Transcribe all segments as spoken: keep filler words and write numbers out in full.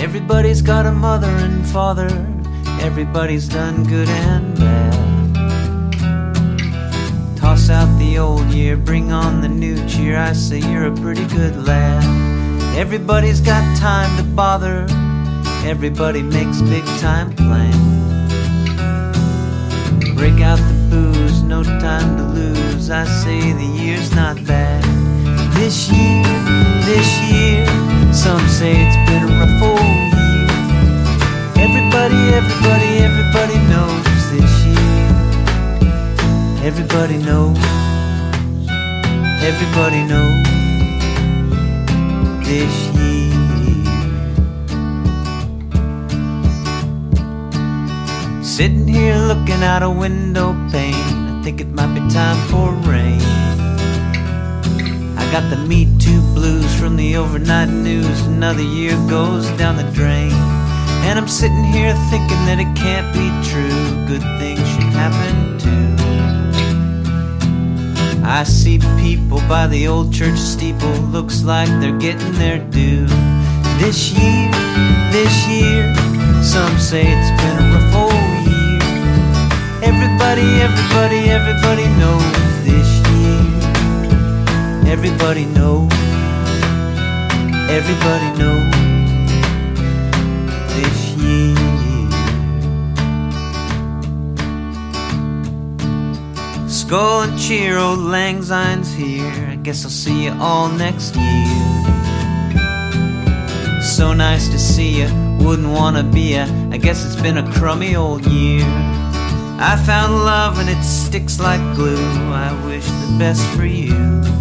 Everybody's got a mother and father. Everybody's done good and bad. Toss out the old year, bring on the new cheer. I say you're a pretty good lad. Everybody's got time to bother. Everybody makes big time plans. Break out the booze, no time to lose. I say the year's not bad. This year, this year, some say it's been a rough old year. Everybody, everybody, everybody knows this year. Everybody knows. Everybody knows this year. Sitting here looking out a window pane, I think it might be time for rain. I got the Me Too blues from the overnight news. Another year goes down the drain, and I'm sitting here thinking that it can't be true. Good things should happen too. I see people by the old church steeple, looks like they're getting their due. This year, this year, some say it's been a rough old year. Everybody, everybody, everybody knows this year. Everybody knows. Everybody knows this year. Skull and cheer, old Lang Syne's here. I guess I'll see you all next year. So nice to see you, wouldn't wanna be ya. I guess it's been a crummy old year. I found love and it sticks like glue. I wish the best for you.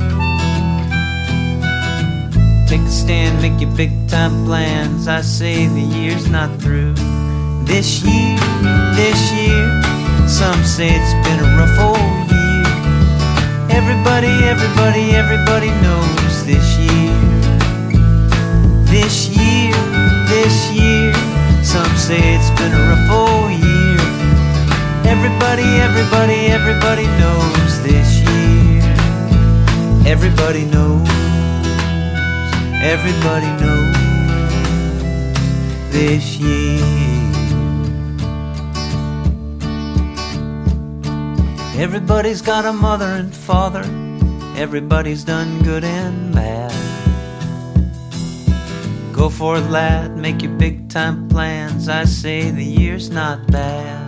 Take a stand, make your big time plans. I say the year's not through. This year, this year, some say it's been a rough old year. Everybody, everybody, everybody knows this year. This year, this year, some say it's been a rough old year. Everybody, everybody, everybody knows this year. Everybody knows. Everybody knows this year. Everybody's got a mother and father. Everybody's done good and bad. Go for it, lad, make your big time plans. I say the year's not bad.